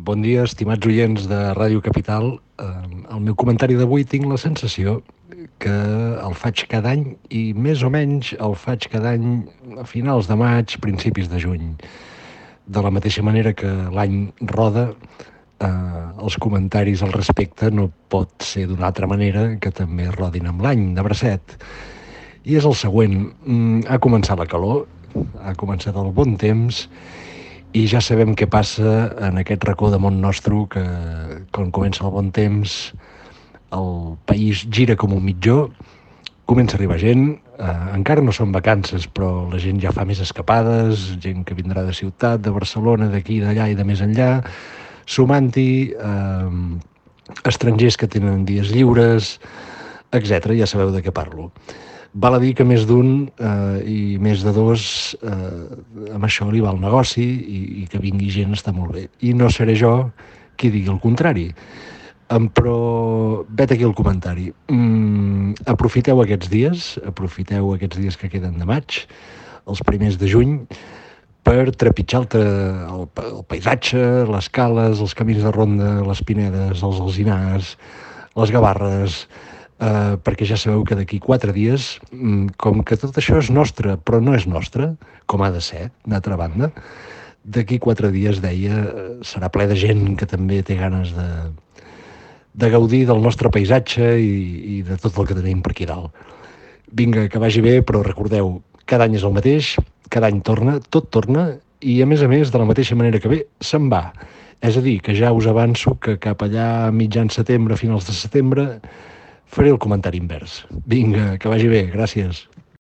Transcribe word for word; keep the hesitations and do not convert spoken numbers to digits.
Bon dia, estimats oients de Ràdio Capital. Eh, el meu comentari d'avui tinc la sensació que el faig cada any i més o menys el faig cada any a finals de maig, principis de juny. De la mateixa manera que l'any roda, eh, els comentaris al respecte no pot ser d'una altra manera que també rodin amb l'any, de bracet. I és el següent. Mm, Ha començat la calor, ha començat el bon temps, i ja sabem què passa en aquest racó de món nostre, que quan comença el bon temps el país gira com un mitjó, comença a arribar gent, eh, encara no són vacances, però la gent ja fa més escapades, gent que vindrà de ciutat, de Barcelona, d'aquí, d'allà i de més enllà, sumant-hi eh, estrangers que tenen dies lliures, etcètera. Ja sabeu de què parlo. Val a dir que més d'un eh, i més de dos eh, amb això li va el negoci i, i que vingui gent està molt bé. I no seré jo qui digui el contrari. Um, però vet aquí el comentari. Mm, aprofiteu aquests dies, aprofiteu aquests dies que queden de maig, els primers de juny, per trepitjar el, el, el paisatge, les cales, els camins de ronda, les pinedes, els alzinars, les gavarres, eh, perquè ja sabeu que d'aquí quatre dies, com que tot això és nostre, però no és nostre, com ha de ser, d'altra banda, d'aquí quatre dies, deia, serà ple de gent que també té ganes de, de gaudir del nostre paisatge i, i de tot el que tenim per aquí dalt. Vinga, que vagi bé, però recordeu, cada any és el mateix, cada any torna, tot torna, i a més a més, de la mateixa manera que ve, se'n va. És a dir, que ja us avanço que cap allà a mitjan setembre, finals de setembre, faré el comentari invers. Vinga, que vagi bé, gràcies.